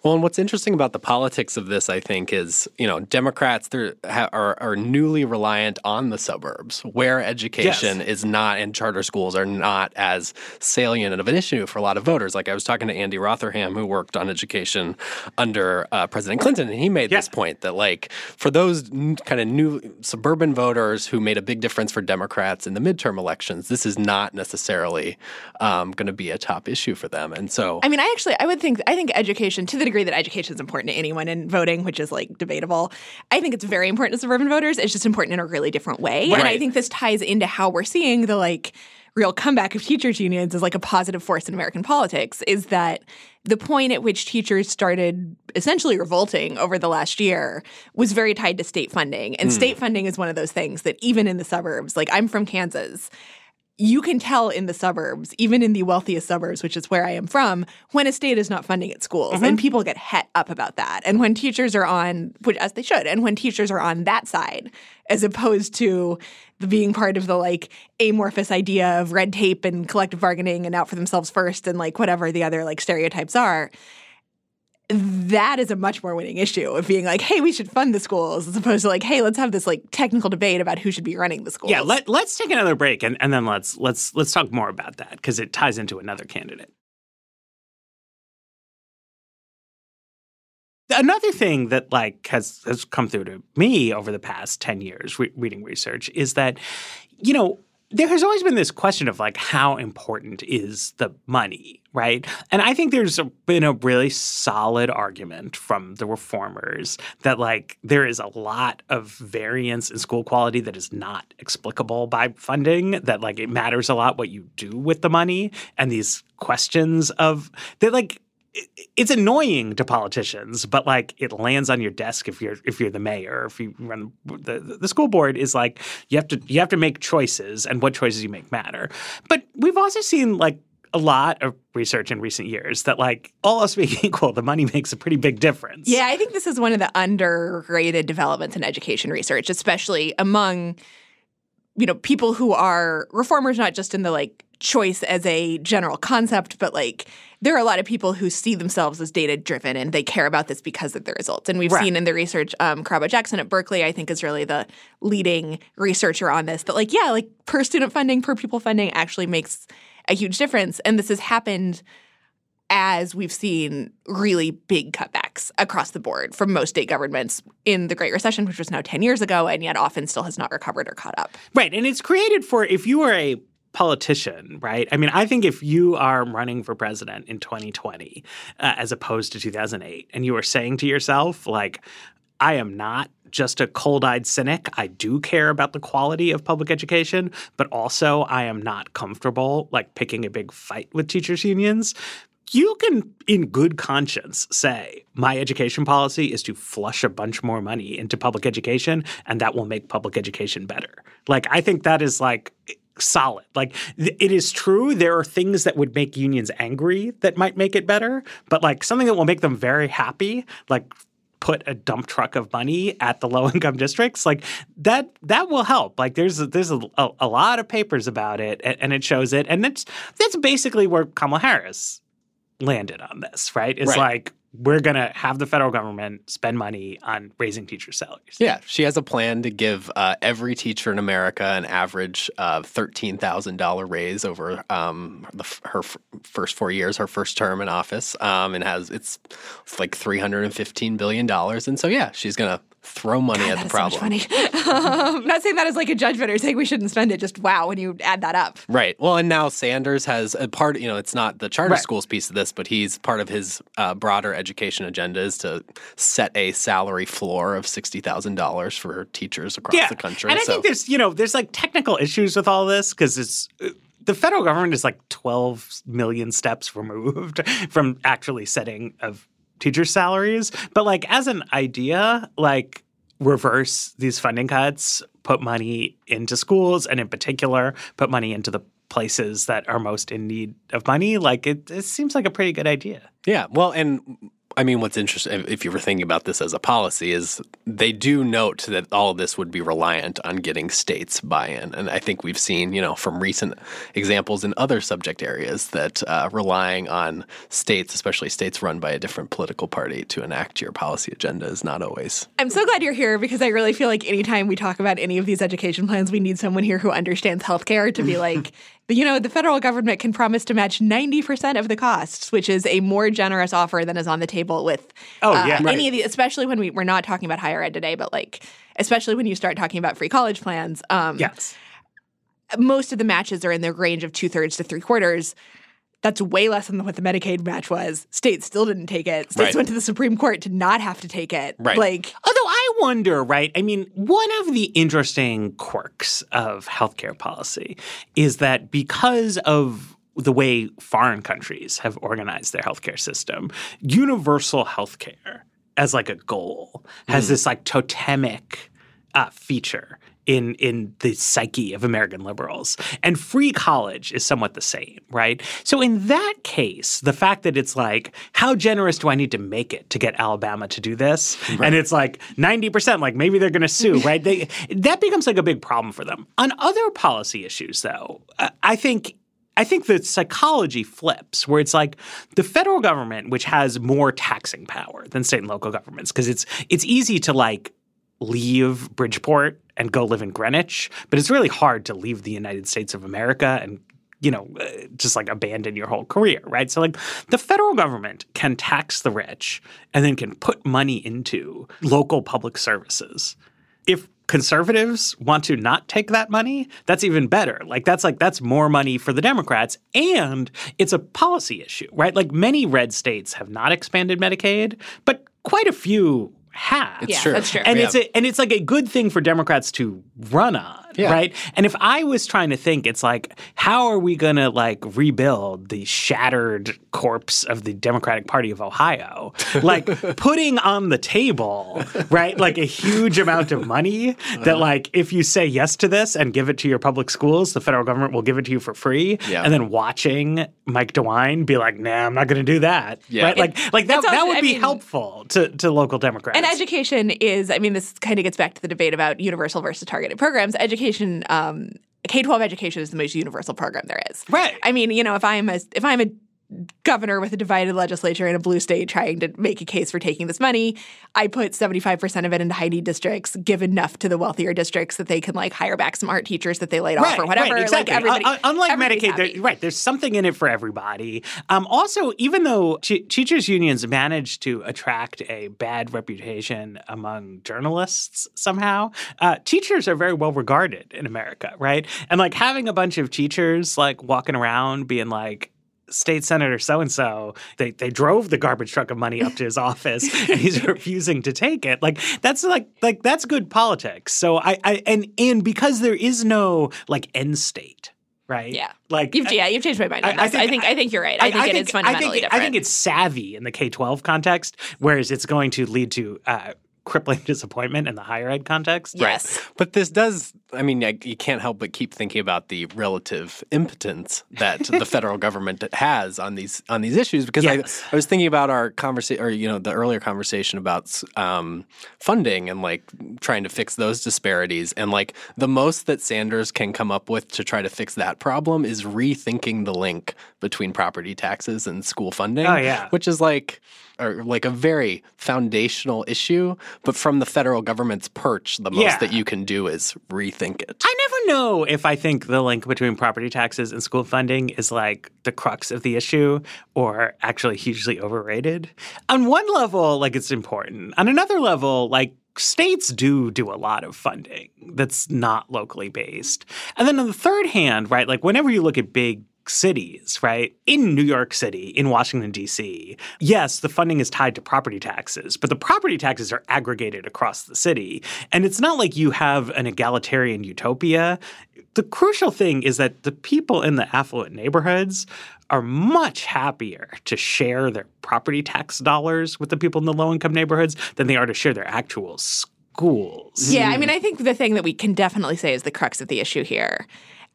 Well, and what's interesting about the politics of this, I think, is, you know, Democrats they're, ha, are, are newly reliant on the suburbs, where education yes. is not and charter schools are not as salient of an issue for a lot of voters. Like I was talking to Andy Rotherham, who worked on education under uh, President Clinton, and he made yeah. this point that, like, for those n- kind of new suburban voters who made a big difference for Democrats in the midterm elections, this is not necessarily um, going to be a top issue for them. And so, I mean, I actually, I would think, I think education, to the degree that education is important to anyone in voting, which is like debatable, I think it's very important to suburban voters. It's just important in a really different way. Right. And I think this ties into how we're seeing the like real comeback of teachers unions as like a positive force in American politics, is that the point at which teachers started essentially revolting over the last year was very tied to state funding. And mm. state funding is one of those things that even in the suburbs, like I'm from Kansas, you can tell in the suburbs, even in the wealthiest suburbs, which is where I am from, when a state is not funding its schools. Mm-hmm. And people get het up about that. And when teachers are on, which as they should, and when teachers are on that side, as opposed to the being part of the like amorphous idea of red tape and collective bargaining and out for themselves first and like whatever the other like stereotypes are, that is a much more winning issue of being like, hey, we should fund the schools, as opposed to like, hey, let's have this like technical debate about who should be running the schools. Yeah, let, let's take another break and, and then let's let's let's talk more about that because it ties into another candidate. Another thing that like has has come through to me over the past ten years re- reading research is that, you know, there has always been this question of like how important is the money, right? And I think there's a, been a really solid argument from the reformers that like there is a lot of variance in school quality that is not explicable by funding, that like it matters a lot what you do with the money, and these questions of that like it's annoying to politicians, but like it lands on your desk if you're if you're the mayor, if you run the the school board is like you have to you have to make choices, and what choices you make matter. But we've also seen like a lot of research in recent years that like all else being equal, the money makes a pretty big difference. Yeah, I think this is one of the underrated developments in education research, especially among you know people who are reformers, not just in the like choice as a general concept, but like there are a lot of people who see themselves as data-driven and they care about this because of the results. And we've right. seen in the research, um, Karabo Jackson at Berkeley, I think, is really the leading researcher on this, that like, yeah, like per student funding, per pupil funding actually makes a huge difference. And this has happened as we've seen really big cutbacks across the board from most state governments in the Great Recession, which was now ten years ago, and yet often still has not recovered or caught up. Right. And it's created for, if you are a politician, right? I mean, I think if you are running for president in twenty twenty uh, as opposed to two thousand eight, and you are saying to yourself, like, I am not just a cold-eyed cynic. I do care about the quality of public education, but also I am not comfortable, like, picking a big fight with teachers' unions. You can, in good conscience, say my education policy is to flush a bunch more money into public education, and that will make public education better. Like, I think that is, like, solid. Like, th- it is true there are things that would make unions angry that might make it better, but, like, something that will make them very happy, like put a dump truck of money at the low-income districts, like that that will help. Like there's a, there's a, a, a lot of papers about it, and, and it shows it. And that's that's basically where Kamala Harris landed on this, right? It's right. like we're going to have the federal government spend money on raising teacher salaries. Yeah. She has a plan to give uh, every teacher in America an average of thirteen thousand dollars raise over um, the, her f- first four years, her first term in office. Um, and has it's, it's like three hundred fifteen billion dollars. And so, yeah, she's going to throw money God, at the problem. So much money. I'm not saying that as like a judgment or saying we shouldn't spend it. Just wow, when you add that up. Right. Well, and now Sanders has a part, you know, it's not the charter right. schools piece of this, but he's part of his uh, broader education agenda is to set a salary floor of sixty thousand dollars for teachers across yeah. the country. And I so. think there's, you know, there's like technical issues with all this because it's the federal government is like twelve million steps removed from actually setting of teacher salaries. But like as an idea, like reverse these funding cuts, put money into schools, and in particular, put money into the places that are most in need of money. Like it, it seems like a pretty good idea. Yeah. Well, and I mean, what's interesting, if you were thinking about this as a policy, is they do note that all of this would be reliant on getting states buy-in. And I think we've seen, you know, from recent examples in other subject areas that uh, relying on states, especially states run by a different political party, to enact your policy agenda is not always. I'm so glad you're here because I really feel like anytime we talk about any of these education plans, we need someone here who understands healthcare to be like, you know, the federal government can promise to match ninety percent of the costs, which is a more generous offer than is on the table with oh, uh, yeah, any right. of the, especially when we, we're not talking about higher ed today, but like, especially when you start talking about free college plans. Um, Yes. Most of the matches are in the range of two thirds to three quarters. That's way less than what the Medicaid match was. States still didn't take it. States Right. went to the Supreme Court to not have to take it. Right. Like, Although I wonder, right? I mean, one of the interesting quirks of healthcare policy is that because of the way foreign countries have organized their healthcare system, universal healthcare as like a goal has mm. this like totemic uh, feature in in the psyche of American liberals. And free college is somewhat the same, right? So in that case, the fact that it's like, how generous do I need to make it to get Alabama to do this? Right. And it's like ninety percent, like maybe they're going to sue, right? They, that becomes like a big problem for them. On other policy issues, though, I think I think the psychology flips where it's like the federal government, which has more taxing power than state and local governments, because it's it's easy to like leave Bridgeport and go live in Greenwich, but it's really hard to leave the United States of America and, you know, just like abandon your whole career, right? So like the federal government can tax the rich and then can put money into local public services. If conservatives want to not take that money, that's even better. Like that's like that's more money for the Democrats, and it's a policy issue, right? Like many red states have not expanded Medicaid, but quite a few have. It's yeah, true. That's true. And Yeah. it's a, and it's like a good thing for Democrats to run on, Yeah. right? And if I was trying to think, it's like, how are we going to like rebuild the shattered corpse of the Democratic Party of Ohio? Like putting on the table, right? Like a huge amount of money that like if you say yes to this and give it to your public schools, the federal government will give it to you for free. Yeah. And then watching Mike DeWine be like, nah, I'm not going to do that. Yeah. Right? Like, like that, It's also- that would I be mean- helpful to, to local Democrats. And education is, I mean, this kind of gets back to the debate about universal versus targeted programs. Education, um, K twelve education is the most universal program there is. Right. I mean, you know, if I'm a if I'm a governor with a divided legislature in a blue state trying to make a case for taking this money, I put seventy-five percent of it into high-need districts, give enough to the wealthier districts that they can like hire back some art teachers that they laid off or whatever. Right, exactly. Like everybody, Un- unlike everybody's Medicaid, happy. there, right, there's something in it for everybody. Um, also, even though t- teachers' unions managed to attract a bad reputation among journalists somehow, uh, teachers are very well regarded in America, right? And like having a bunch of teachers like walking around being like, State Senator so-and-so, they they drove the garbage truck of money up to his office and he's refusing to take it. Like that's like like that's good politics. So I, I and and because there is no like end state, right? Yeah. Like You've, yeah, you've changed my mind on I- I this. I think- think I think you're right. I, think it is fundamentally I think, different. I think it's savvy in the K twelve context, whereas it's going to lead to uh, crippling disappointment in the higher ed context. yes. But this does, I mean, I, you can't help but keep thinking about the relative impotence that the federal government has on these on these issues. Because Yes. I, I was thinking about our conversation, or you know, the earlier conversation about um, funding and like trying to fix those disparities. And like the most that Sanders can come up with to try to fix that problem is rethinking the link between property taxes and school funding. Oh, yeah. Which is like, or like a very foundational issue. But from the federal government's perch, the most Yeah. that you can do is rethink it. I never know if I think the link between property taxes and school funding is like the crux of the issue or actually hugely overrated. On one level, like it's important. On another level, like states do do a lot of funding that's not locally based. And then on the third hand, right, like whenever you look at big cities, right? In New York City, in Washington, D C, yes, the funding is tied to property taxes, but the property taxes are aggregated across the city. And it's not like you have an egalitarian utopia. The crucial thing is that the people in the affluent neighborhoods are much happier to share their property tax dollars with the people in the low-income neighborhoods than they are to share their actual schools. Yeah, I mean, I think the thing that we can definitely say is the crux of the issue here.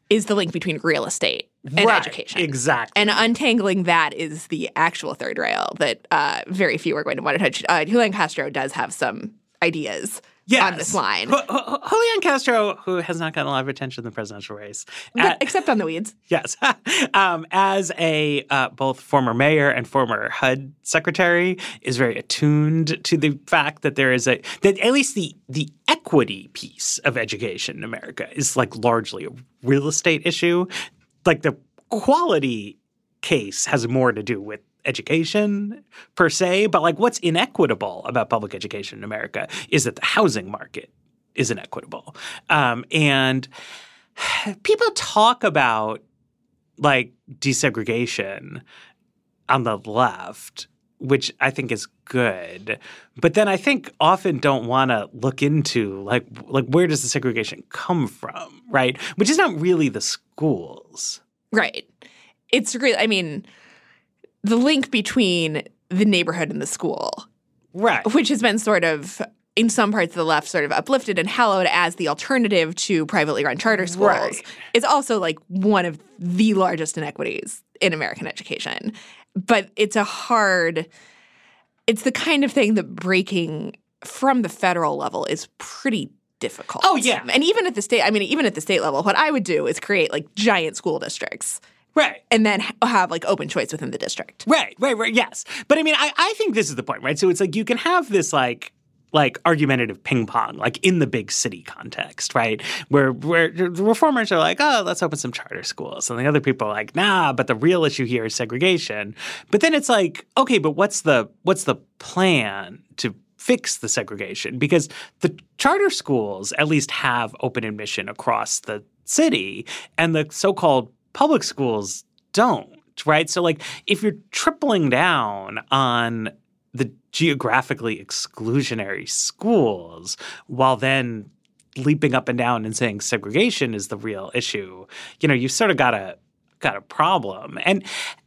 is the link between real estate and right, education. Exactly. And untangling that is the actual third rail that uh, very few are going to want to touch. Uh, Julian Castro does have some ideas yes. on this line. H- H- Julian Castro, who has not gotten a lot of attention in the presidential race. But, at, except on the weeds. Yes. um, as a uh, both former mayor and former H U D secretary, is very attuned to the fact that there is a – that at least the the equity piece of education in America is like largely a real estate issue. Like the quality case has more to do with education per se, but like what's inequitable about public education in America is that the housing market is inequitable. Um, and people talk about like desegregation on the left, which I think is good, but then I think often don't want to look into like like where does the segregation come from, right? Which is not really the schools. Right. It's really, I mean, the link between the neighborhood and the school. Right. Which has been sort of, in some parts of the left, sort of uplifted and hallowed as the alternative to privately run charter schools. Right. It's also like one of the largest inequities in American education. But it's a hard – it's the kind of thing that breaking from the federal level is pretty difficult. Oh, yeah. And even at the state – I mean, even at the state level, what I would do is create like giant school districts. Right. And then have like open choice within the district. Right, right, right, yes. But I mean, I, I think this is the point, right? So it's like you can have this like like argumentative ping pong, like in the big city context, right? Where where the reformers are like, oh, let's open some charter schools. And the other people are like, nah, but the real issue here is segregation. But then it's like, okay, but what's the what's the plan to fix the segregation? Because the charter schools at least have open admission across the city, and the so-called public schools don't, right? So like if you're tripling down on the geographically exclusionary schools while then leaping up and down and saying segregation is the real issue, you know, you've sort of got a got a problem. And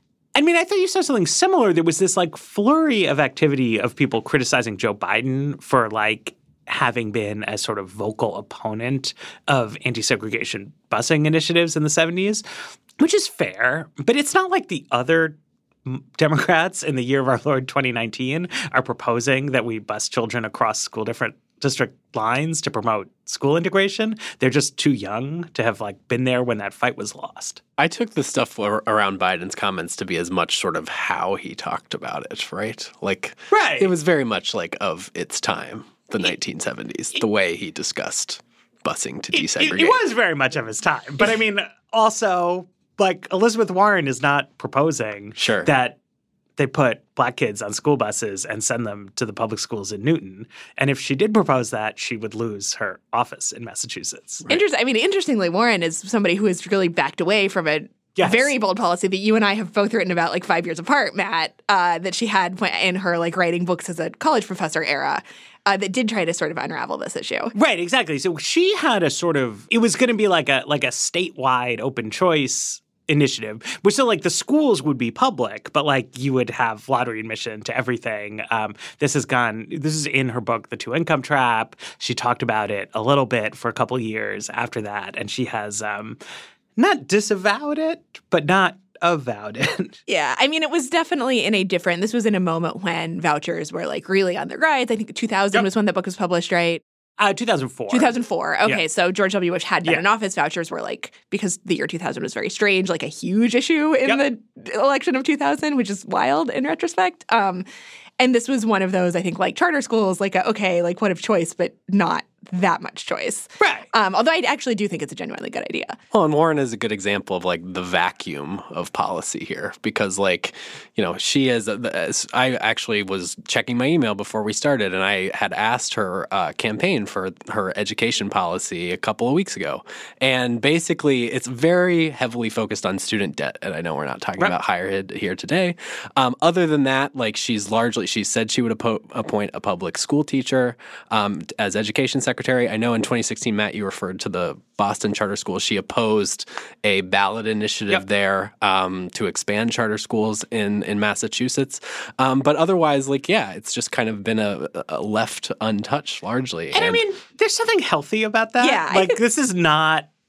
I mean, I thought you saw something similar. There was this like flurry of activity of people criticizing Joe Biden for like having been a sort of vocal opponent of anti-segregation busing initiatives in the seventies, which is fair, but it's not like the other Democrats in the year of our Lord twenty nineteen are proposing that we bus children across school different district lines to promote school integration. They're just too young to have like been there when that fight was lost. I took the stuff around Biden's comments to be as much sort of how he talked about it, right? Like, right. It was very much like of its time. The nineteen seventies, the way he discussed busing to desegregate. It, it, it was very much of his time. But I mean, also, like Elizabeth Warren is not proposing sure. that they put black kids on school buses and send them to the public schools in Newton. And if she did propose that, she would lose her office in Massachusetts. Right. Interest, I mean, interestingly, Warren is somebody who has really backed away from a Yes. very bold policy that you and I have both written about like five years apart, Matt, uh, that she had in her like writing books as a college professor era uh, that did try to sort of unravel this issue. Right, exactly. So she had a sort of – it was going to be like a like a statewide open choice initiative, which so like the schools would be public, but like you would have lottery admission to everything. Um, this has gone – this is in her book, The Two-Income Trap. She talked about it a little bit for a couple of years after that, and she has um, – not disavowed it, but not avowed it. Yeah. I mean, it was definitely in a different – this was in a moment when vouchers were like really on the rise. I think two thousand yep. was when the book was published, right? Uh, two thousand four. two thousand four. Okay. Yeah. So George W. Bush had been yeah. in office. Vouchers were like – because the year two thousand was very strange, like a huge issue in yep. the election of two thousand, which is wild in retrospect. Um, and this was one of those, I think, like charter schools, like, a, okay, like what if choice, but not that much choice. Right. Um, although I actually do think it's a genuinely good idea. Well, and Warren is a good example of like the vacuum of policy here because like, you know, she is – I actually was checking my email before we started and I had asked her uh, campaign for her education policy a couple of weeks ago. And basically it's very heavily focused on student debt. And I know we're not talking right. about higher ed here today. Um, other than that, like she's largely – she said she would appo- appoint a public school teacher um, as education secretary. I know in twenty sixteen, Matt, you referred to the Boston charter school. She opposed a ballot initiative yep. there um, to expand charter schools in, in Massachusetts. Um, but otherwise, like, yeah, it's just kind of been a, a left untouched largely. And, and I mean, there's something healthy about that. Yeah. Like, this is not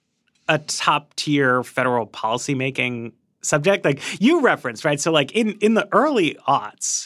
a top-tier federal policymaking subject. Like you referenced, right? So like in, in the early aughts,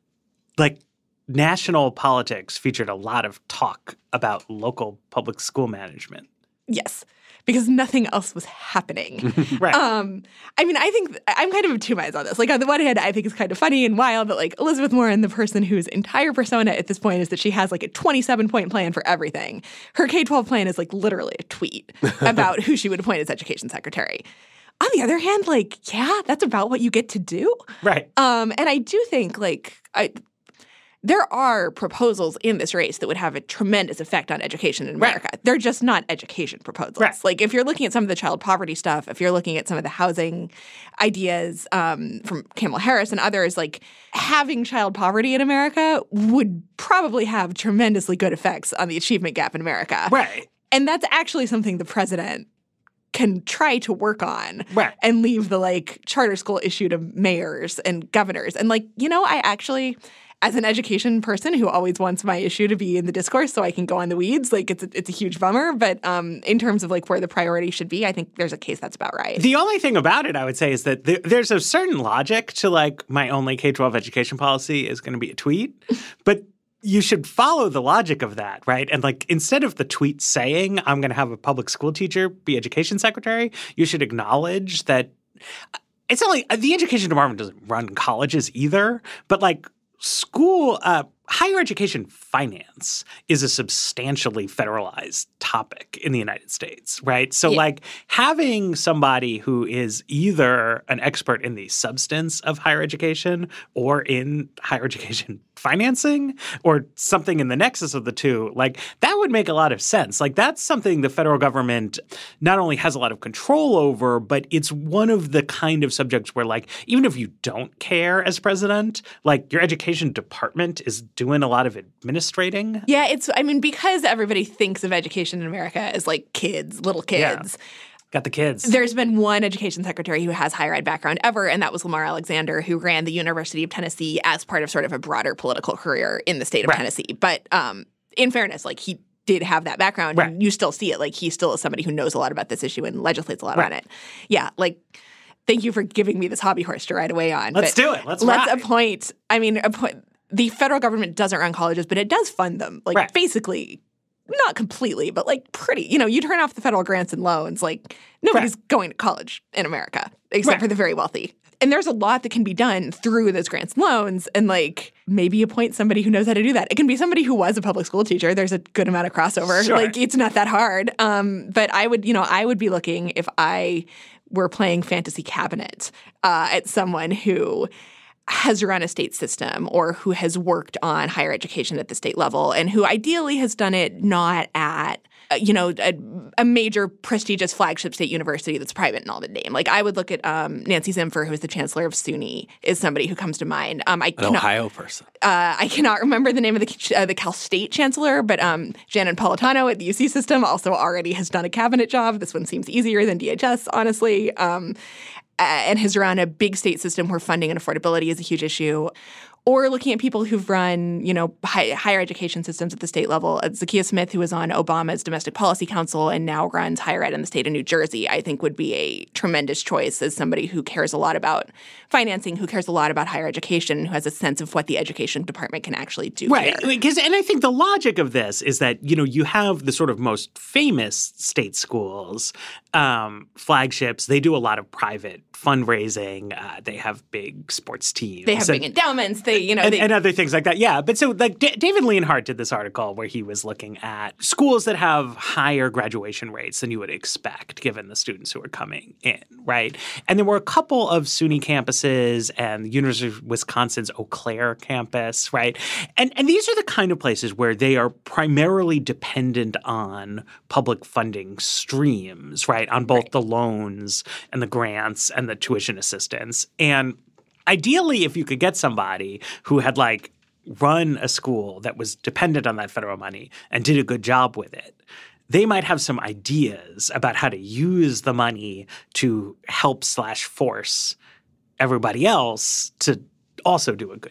like national politics featured a lot of talk about local public school management. Yes, because nothing else was happening. Right. Um, I mean, I think I'm kind of of two minds on this. Like, on the one hand, I think it's kind of funny and wild that, like, Elizabeth Warren, the person whose entire persona at this point is that she has, like, a twenty-seven point plan for everything. Her K twelve plan is, like, literally a tweet about who she would appoint as education secretary. On the other hand, like, yeah, that's about what you get to do. Right. Um, and I do think, like, I – there are proposals in this race that would have a tremendous effect on education in America. Right. They're just not education proposals. Right. Like, if you're looking at some of the child poverty stuff, if you're looking at some of the housing ideas um, from Kamala Harris and others, like, having child poverty in America would probably have tremendously good effects on the achievement gap in America. Right. And that's actually something the president can try to work on right. and leave the, like, charter school issue to mayors and governors. And, like, you know, I actually – as an education person who always wants my issue to be in the discourse so I can go on the weeds, like it's a, it's a huge bummer. But um, in terms of like where the priority should be, I think there's a case that's about right. The only thing about it, I would say, is that there, there's a certain logic to like my only K twelve education policy is going to be a tweet. But you should follow the logic of that, right? And like instead of the tweet saying I'm going to have a public school teacher be education secretary, you should acknowledge that it's not like the education department doesn't run colleges either, but like School, uh, higher education finance is a substantially federalized topic in the United States, right? So, yeah. like, having somebody who is either an expert in the substance of higher education or in higher education financing or something in the nexus of the two, like, that would make a lot of sense. Like, that's something the federal government not only has a lot of control over, but it's one of the kind of subjects where, like, even if you don't care as president, like, your education department is doing a lot of administrating. Yeah, it's, I mean, because everybody thinks of education in America as, like, kids, little kids. Yeah. Got the kids. There's been one education secretary who has higher ed background ever, and that was Lamar Alexander, who ran the University of Tennessee as part of sort of a broader political career in the state of right. Tennessee. But um, in fairness, like, he did have that background, right. and you still see it. Like, he still is somebody who knows a lot about this issue and legislates a lot right. on it. Yeah, like, thank you for giving me this hobby horse to ride away on. Let's but do it. Let's Let's ride. appoint, I mean, appoint, the federal government doesn't run colleges, but it does fund them. Like, right. basically – not completely, but like pretty, you know, you turn off the federal grants and loans, like nobody's right. going to college in America except right. for the very wealthy. And there's a lot that can be done through those grants and loans, and like maybe appoint somebody who knows how to do that. It can be somebody who was a public school teacher. There's a good amount of crossover. Sure. Like it's not that hard. Um, but I would, you know, I would be looking if I were playing fantasy cabinet uh, at someone who has run a state system or who has worked on higher education at the state level and who ideally has done it not at, uh, you know, a, a major prestigious flagship state university that's private and all the name. Like I would look at um, Nancy Zimpher, who's the chancellor of SUNY, is somebody who comes to mind. Um, I An cannot, Ohio person. Uh, I cannot remember the name of the uh, the Cal State chancellor, but um, Janet Napolitano at the U C system also already has done a cabinet job. This one seems easier than D H S, honestly. Um, and has run a big state system where funding and affordability is a huge issue. Or looking at people who've run, you know, high, higher education systems at the state level. Uh, Zakiya Smith, who was on Obama's Domestic Policy Council and now runs higher ed in the state of New Jersey, I think would be a tremendous choice as somebody who cares a lot about financing, who cares a lot about higher education, who has a sense of what the education department can actually do right. here. Because, and I think the logic of this is that, you know, you have the sort of most famous state schools, um, flagships. They do a lot of private fundraising. Uh, they have big sports teams. They have and, big endowments. They, you know, and, they, and other things like that. Yeah. But so like D- David Leonhardt did this article where he was looking at schools that have higher graduation rates than you would expect given the students who are coming in, right? And there were a couple of SUNY campuses and the University of Wisconsin's Eau Claire campus, right? And and these are the kind of places where they are primarily dependent on public funding streams, right? On both right. the loans and the grants and the tuition assistance. And ideally, if you could get somebody who had like run a school that was dependent on that federal money and did a good job with it, they might have some ideas about how to use the money to help slash force everybody else to also do a good job.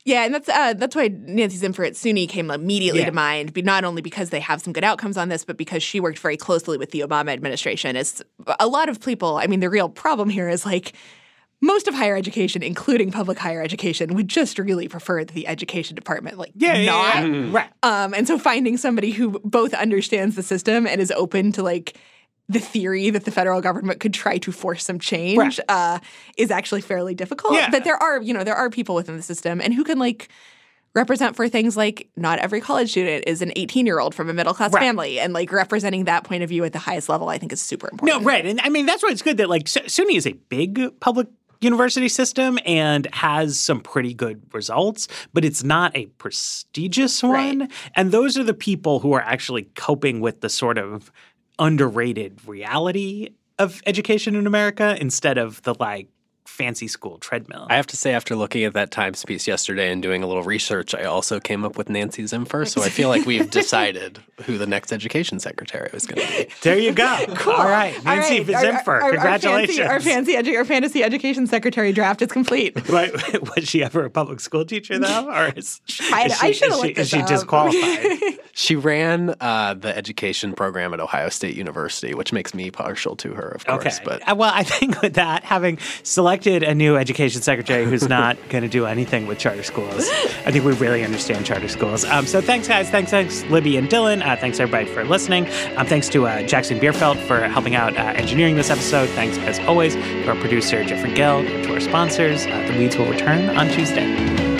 Yeah, and that's uh, that's why Nancy Zimpher at SUNY came immediately Yeah. to mind, but not only because they have some good outcomes on this, but because she worked very closely with the Obama administration. It's a lot of people, I mean, the real problem here is like most of higher education, including public higher education, would just really prefer that the education department like Yeah, yeah, not. yeah, yeah. Right. Um, and so finding somebody who both understands the system and is open to like the theory that the federal government could try to force some change Right. uh, is actually fairly difficult. Yeah. But there are, you know, there are people within the system and who can like represent for things like not every college student is an eighteen-year-old from a middle-class Right. family. And like representing that point of view at the highest level, I think is super important. No, right. And I mean, that's why it's good that like S- SUNY is a big public university system and has some pretty good results, but it's not a prestigious one. Right. And those are the people who are actually coping with the sort of underrated reality of education in America instead of the like fancy school treadmill. I have to say, after looking at that Times piece yesterday and doing a little research, I also came up with Nancy Zimpher. So I feel like we've decided who the next education secretary was going to be. There you go. All right. All Nancy right. Our- Zimpher. our- our- Congratulations. Our fancy, our fancy, edu- our fantasy education secretary draft is complete. Right. Was she ever a public school teacher, though? Or is, I- is she, I should've is she, looked is this she up. disqualified? She ran uh, the education program at Ohio State University, which makes me partial to her, of course. Okay. But Uh, well, I think with that, having selected a new education secretary who's not going to do anything with charter schools, I think we really understand charter schools. Um, so thanks, guys. Thanks, thanks, Libby and Dylan. Uh, thanks, everybody, for listening. Um, thanks to uh, Jackson Bierfeld for helping out uh, engineering this episode. Thanks, as always, to our producer, Jeffrey Geld, and to our sponsors. Uh, the Weeds will return on Tuesday.